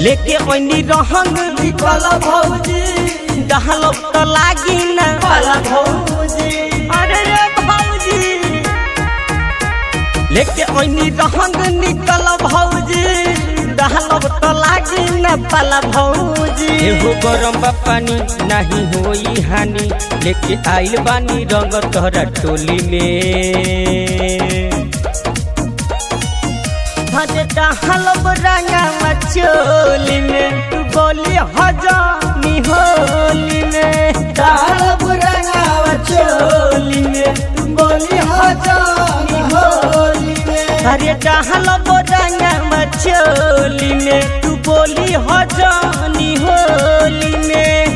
लेके ओनी रहंग निकल भौजी डहल तो लागी ना वाला भौजी अरे रे भौजी लेके ओनी रहंग निकल भौजी डहल तो लागी ना पाला भौजी एहो गरम पानी नहीं होई हानि लेके आइल बानी रंग तोहरा टोली में हजे डहल रंगा चोली में तू बोली हजानी होली में डालब रंगावा चोली में तू बोली हजानी होली में अरे डहल रंगा चोली में तू बोली हजानी होली में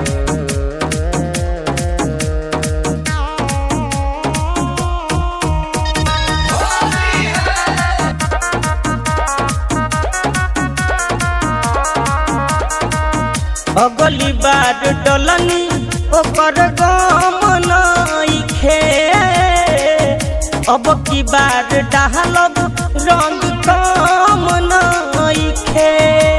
अगली बार डलनी ओकर गम नइखे अब की बार डालब रंग कम नइखे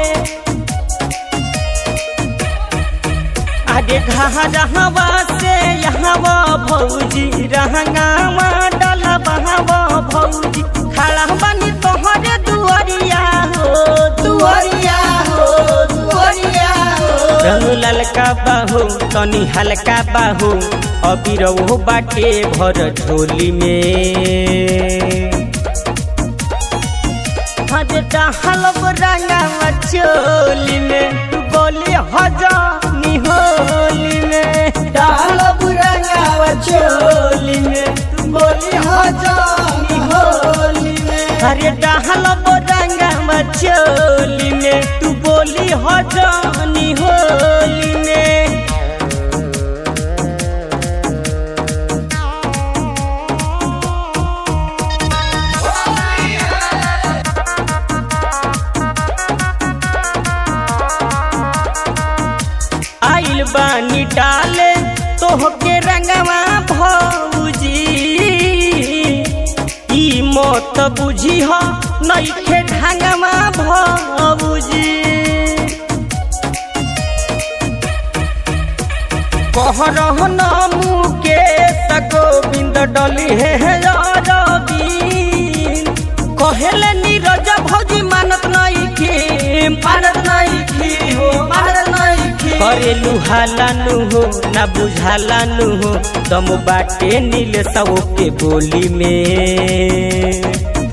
आगे घरवा से यहाँ भौजी रहंगावा डलबा भौजी खड़ा बनी तोहरे दुआरिया हो दुआरिया हो दुआरिया रंग ललका बाहू तनी हल्का बाहू अबीर वो बाटे भर झोली में हजे डहल रंगा चोली में तू बोली हजानी होली में डालब रंगावा चोली में तू बोली हजानी होली में अरे डहल रंगा चोली में तू बोली हजानी होली में आइल बानी डाले तोहके रंगवा भौजी ई मत बुझी हो नइखे ढंगवा भौजी कहरह नामू के गोविंद डली है अरविंद कहेले नीरज भौजी मानत नइखे हो मानत नइखे करे लुहालानु हो ना बुझालानु हो तम बाटे नील सब के बोली में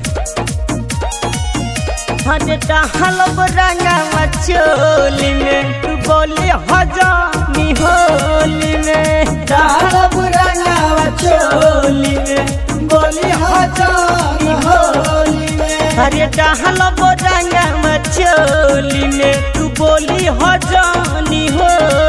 हजे डहल रंगा चोली में तू बोली हजानी होली में डालब रंगावा चोली में तू बोली हजानी होली में अरे डहल रंगा चोली में तू बोली हजानी हो